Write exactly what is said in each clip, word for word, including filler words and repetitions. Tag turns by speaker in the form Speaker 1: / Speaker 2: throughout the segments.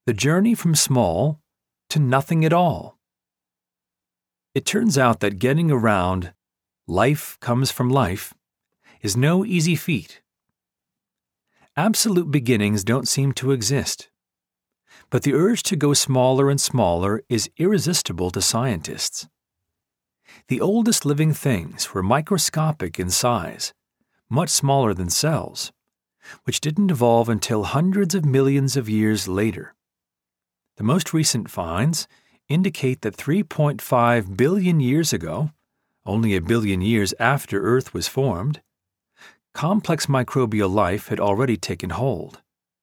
Speaker 1: The journey from small to nothing at all. It turns out that getting around life comes from life is no easy feat. Absolute beginnings don't seem to exist, but the urge to go smaller and smaller is irresistible to scientists. The oldest living things were microscopic in size, much smaller than cells, which didn't evolve until hundreds of millions of years later. The most recent finds indicate that three point five billion years ago, only a billion years after Earth was formed, complex microbial life had already taken hold.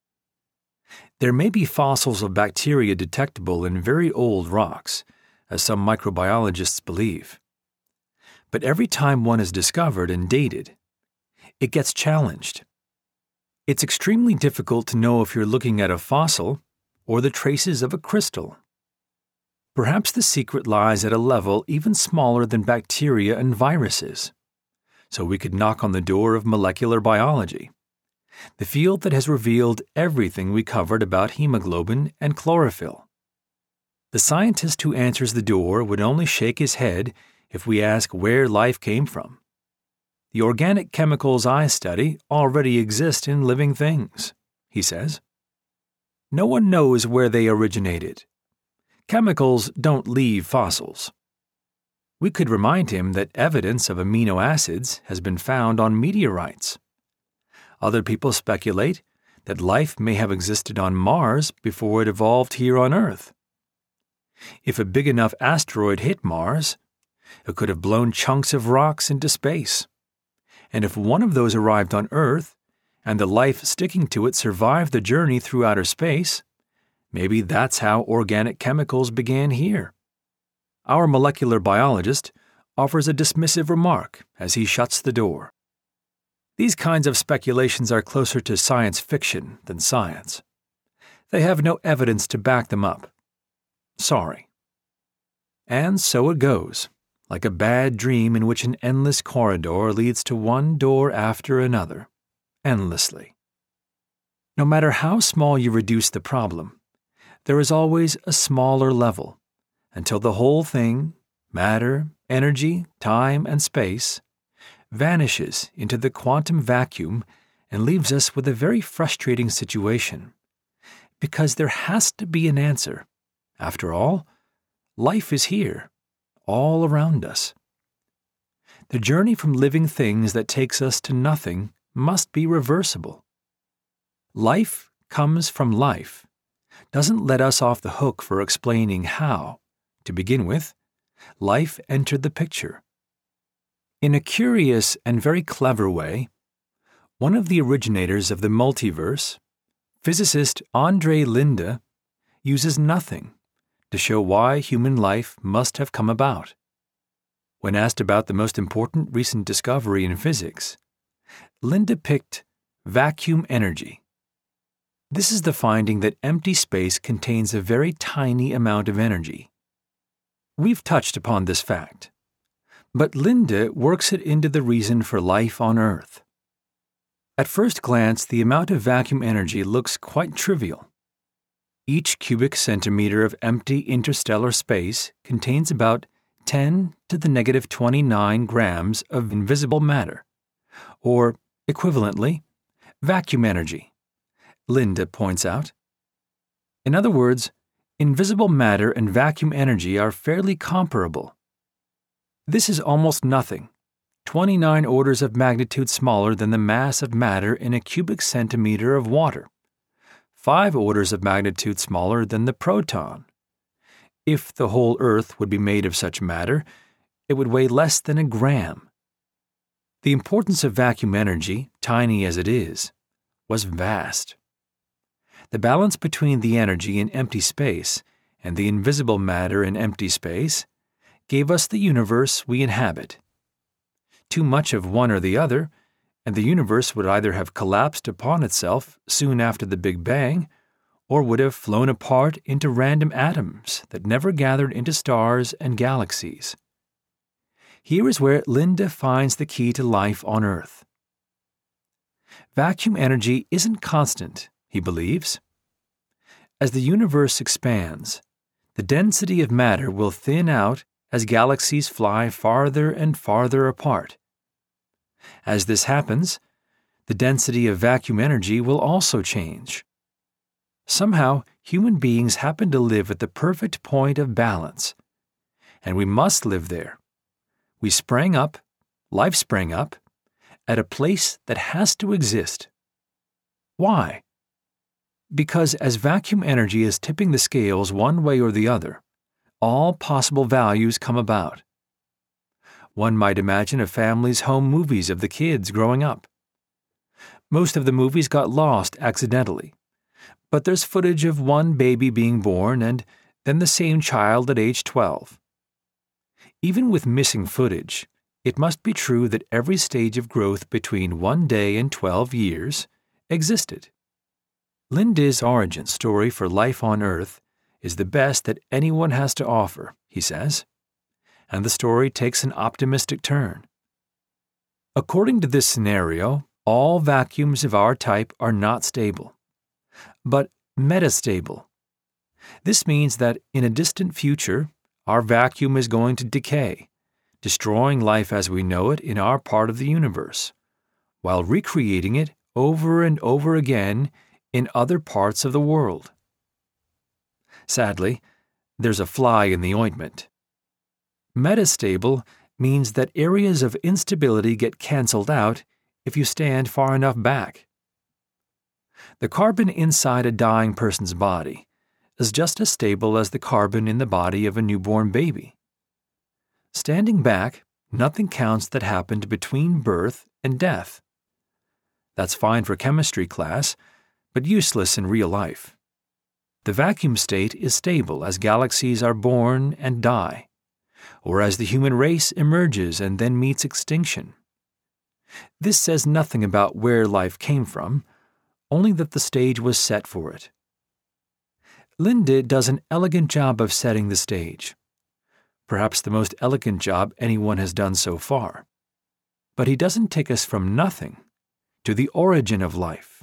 Speaker 1: There may be fossils of bacteria detectable in very old rocks, as some microbiologists believe. But every time one is discovered and dated, it gets challenged. It's extremely difficult to know if you're looking at a fossil or the traces of a crystal. Perhaps the secret lies at a level even smaller than bacteria and viruses. So we could knock on the door of molecular biology, the field that has revealed everything we covered about hemoglobin and chlorophyll. The scientist who answers the door would only shake his head if we ask where life came from. The organic chemicals I study already exist in living things, he says. No one knows where they originated. Chemicals don't leave fossils. We could remind him that evidence of amino acids has been found on meteorites. Other people speculate that life may have existed on Mars before it evolved here on Earth. If a big enough asteroid hit Mars, it could have blown chunks of rocks into space. And if one of those arrived on Earth, and the life sticking to it survived the journey through outer space, maybe that's how organic chemicals began here. Our molecular biologist offers a dismissive remark as he shuts the door. These kinds of speculations are closer to science fiction than science. They have no evidence to back them up. Sorry. And so it goes, like a bad dream in which an endless corridor leads to one door after another, endlessly. No matter how small you reduce the problem, there is always a smaller level, until the whole thing, matter, energy, time, and space, vanishes into the quantum vacuum and leaves us with a very frustrating situation. Because there has to be an answer. After all, life is here, all around us. The journey from living things that takes us to nothing must be reversible. Life comes from life doesn't let us off the hook for explaining how, to begin with, life entered the picture. In a curious and very clever way, one of the originators of the multiverse, physicist Andre Linde, uses nothing to show why human life must have come about. When asked about the most important recent discovery in physics, Linde picked vacuum energy. This is the finding that empty space contains a very tiny amount of energy. We've touched upon this fact, but Linde works it into the reason for life on Earth. At first glance, the amount of vacuum energy looks quite trivial. Each cubic centimeter of empty interstellar space contains about ten to the negative twenty-nine grams of invisible matter, or, equivalently, vacuum energy, Linde points out. In other words, invisible matter and vacuum energy are fairly comparable. This is almost nothing, twenty-nine orders of magnitude smaller than the mass of matter in a cubic centimeter of water, five orders of magnitude smaller than the proton. If the whole Earth would be made of such matter, it would weigh less than a gram. The importance of vacuum energy, tiny as it is, was vast. The balance between the energy in empty space and the invisible matter in empty space gave us the universe we inhabit. Too much of one or the other, and the universe would either have collapsed upon itself soon after the Big Bang, or would have flown apart into random atoms that never gathered into stars and galaxies. Here is where Linde finds the key to life on Earth. Vacuum energy isn't constant, he believes. As the universe expands, the density of matter will thin out as galaxies fly farther and farther apart. As this happens, the density of vacuum energy will also change. Somehow, human beings happen to live at the perfect point of balance, and we must live there. We sprang up, life sprang up, at a place that has to exist. Why? Because as vacuum energy is tipping the scales one way or the other, all possible values come about. One might imagine a family's home movies of the kids growing up. Most of the movies got lost accidentally, but there's footage of one baby being born and then the same child at age twelve. Even with missing footage, it must be true that every stage of growth between one day and twelve years existed. Linde's origin story for life on Earth is the best that anyone has to offer, he says, and the story takes an optimistic turn. According to this scenario, all vacuums of our type are not stable, but metastable. This means that in a distant future, our vacuum is going to decay, destroying life as we know it in our part of the universe, while recreating it over and over again in other parts of the world. Sadly, there's a fly in the ointment. Metastable means that areas of instability get canceled out if you stand far enough back. The carbon inside a dying person's body is just as stable as the carbon in the body of a newborn baby. Standing back, nothing counts that happened between birth and death. That's fine for chemistry class, but useless in real life. The vacuum state is stable as galaxies are born and die, or as the human race emerges and then meets extinction. This says nothing about where life came from, only that the stage was set for it. Linde does an elegant job of setting the stage, perhaps the most elegant job anyone has done so far. But he doesn't take us from nothing to the origin of life.